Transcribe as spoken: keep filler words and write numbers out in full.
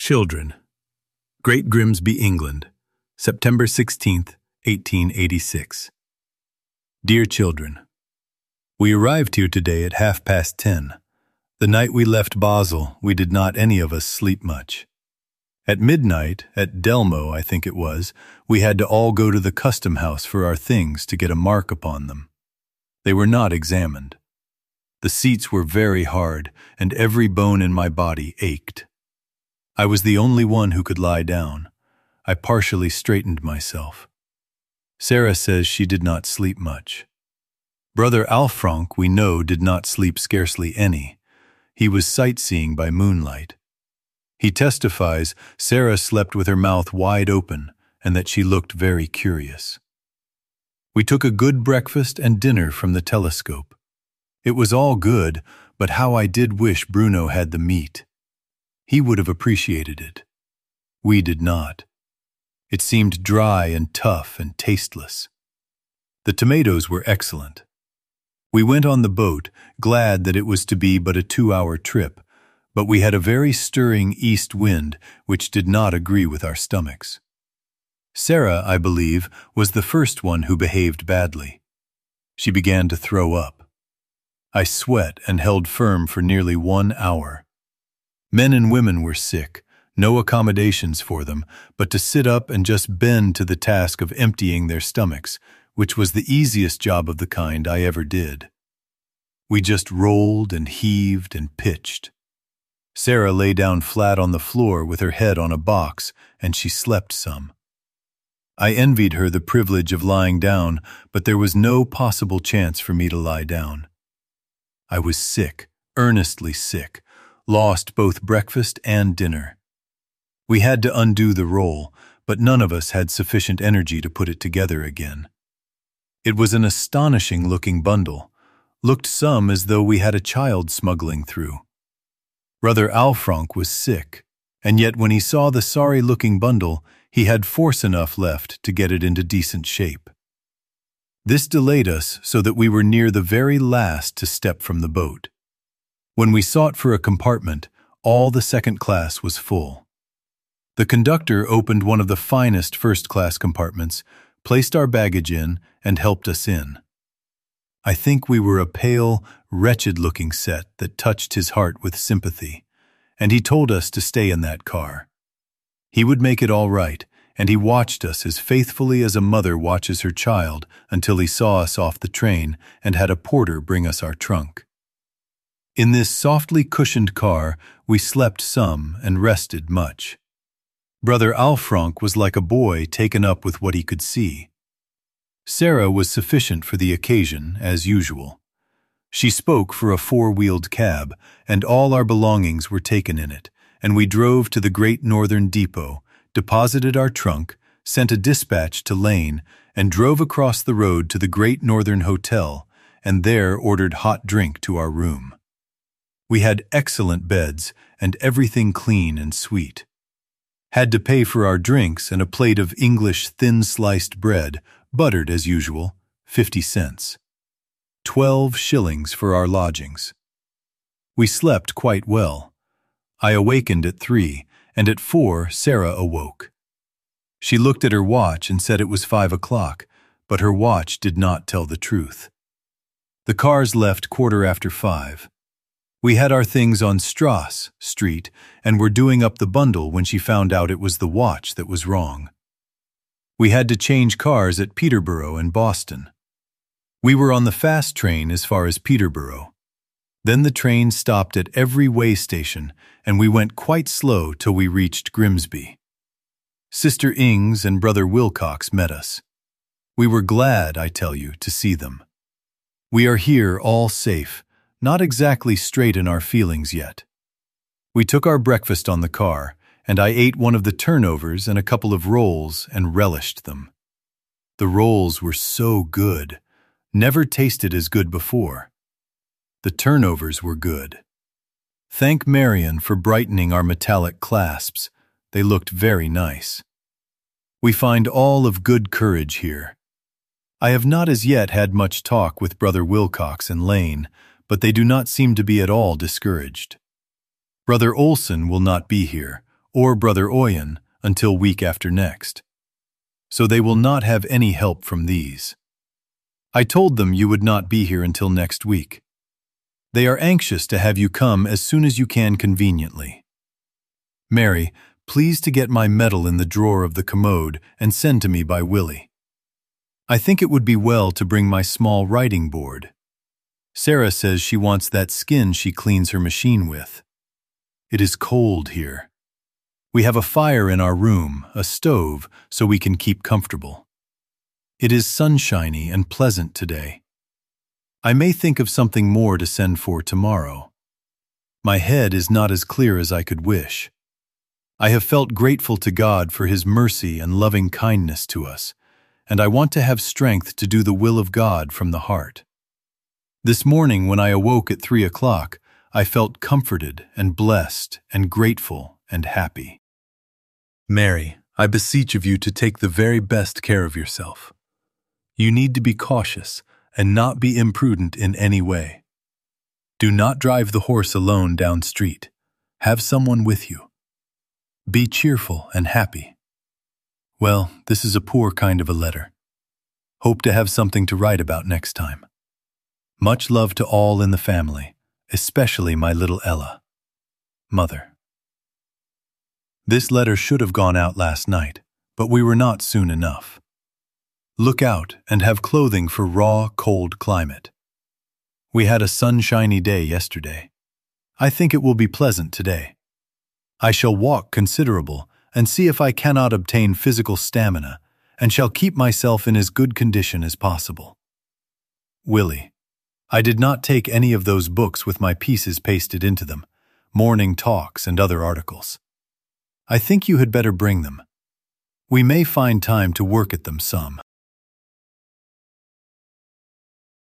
Children. Great Grimsby, England, September sixteenth, eighteen eighty-six. Dear children, we arrived here today at half past ten. The night we left Basel, we did not any of us sleep much. At midnight, at Delmo, I think it was, we had to all go to the custom house for our things to get a mark upon them. They were not examined. The seats were very hard, and every bone in my body ached. I was the only one who could lie down. I partially straightened myself. Sarah says she did not sleep much. Brother Alfranc, we know, did not sleep scarcely any. He was sightseeing by moonlight. He testifies Sarah slept with her mouth wide open and that she looked very curious. We took a good breakfast and dinner from the telescope. It was all good, but how I did wish Bruno had the meat. He would have appreciated it. We did not. It seemed dry and tough and tasteless. The tomatoes were excellent. We went on the boat, glad that it was to be but a two-hour trip, but we had a very stirring east wind which did not agree with our stomachs. Sarah, I believe, was the first one who behaved badly. She began to throw up. I sweat and held firm for nearly one hour. Men and women were sick, no accommodations for them, but to sit up and just bend to the task of emptying their stomachs, which was the easiest job of the kind I ever did. We just rolled and heaved and pitched. Sarah lay down flat on the floor with her head on a box, and she slept some. I envied her the privilege of lying down, but there was no possible chance for me to lie down. I was sick, earnestly sick, lost both breakfast and dinner. We had to undo the roll, but none of us had sufficient energy to put it together again. It was an astonishing-looking bundle, looked some as though we had a child smuggling through. Brother Alfranc was sick, and yet when he saw the sorry-looking bundle, he had force enough left to get it into decent shape. This delayed us so that we were near the very last to step from the boat. When we sought for a compartment, all the second class was full. The conductor opened one of the finest first-class compartments, placed our baggage in, and helped us in. I think we were a pale, wretched-looking set that touched his heart with sympathy, and he told us to stay in that car. He would make it all right, and he watched us as faithfully as a mother watches her child until he saw us off the train and had a porter bring us our trunk. In this softly cushioned car, we slept some and rested much. Brother Alfranc was like a boy taken up with what he could see. Sarah was sufficient for the occasion, as usual. She spoke for a four-wheeled cab, and all our belongings were taken in it, and we drove to the Great Northern Depot, deposited our trunk, sent a dispatch to Lane, and drove across the road to the Great Northern Hotel, and there ordered hot drink to our room. We had excellent beds and everything clean and sweet. Had to pay for our drinks and a plate of English thin-sliced bread, buttered as usual, fifty cents. Twelve shillings for our lodgings. We slept quite well. I awakened at three, and at four Sarah awoke. She looked at her watch and said it was five o'clock, but her watch did not tell the truth. The cars left quarter after five. We had our things on Strasse Street and were doing up the bundle when she found out it was the watch that was wrong. We had to change cars at Peterborough and Boston. We were on the fast train as far as Peterborough. Then the train stopped at every way station, and we went quite slow till we reached Grimsby. Sister Ings and Brother Wilcox met us. We were glad, I tell you, to see them. We are here all safe, not exactly straight in our feelings yet. We took our breakfast on the car, and I ate one of the turnovers and a couple of rolls and relished them. The rolls were so good, never tasted as good before. The turnovers were good. Thank Marion for brightening our metallic clasps. They looked very nice. We find all of good courage here. I have not as yet had much talk with Brother Wilcox and Lane, but they do not seem to be at all discouraged. Brother Olson will not be here, or Brother Oyen until week after next. So they will not have any help from these. I told them you would not be here until next week. They are anxious to have you come as soon as you can conveniently. Mary, please to get my medal in the drawer of the commode and send to me by Willie. I think it would be well to bring my small writing board. Sarah says she wants that skin she cleans her machine with. It is cold here. We have a fire in our room, a stove, so we can keep comfortable. It is sunshiny and pleasant today. I may think of something more to send for tomorrow. My head is not as clear as I could wish. I have felt grateful to God for His mercy and loving kindness to us, and I want to have strength to do the will of God from the heart. This morning when I awoke at three o'clock, I felt comforted and blessed and grateful and happy. Mary, I beseech of you to take the very best care of yourself. You need to be cautious and not be imprudent in any way. Do not drive the horse alone down street. Have someone with you. Be cheerful and happy. Well, this is a poor kind of a letter. Hope to have something to write about next time. Much love to all in the family, especially my little Ella. Mother. This letter should have gone out last night, but we were not soon enough. Look out and have clothing for raw, cold climate. We had a sunshiny day yesterday. I think it will be pleasant today. I shall walk considerable and see if I cannot obtain physical stamina, and shall keep myself in as good condition as possible. Willie. I did not take any of those books with my pieces pasted into them, morning talks and other articles. I think you had better bring them. We may find time to work at them some.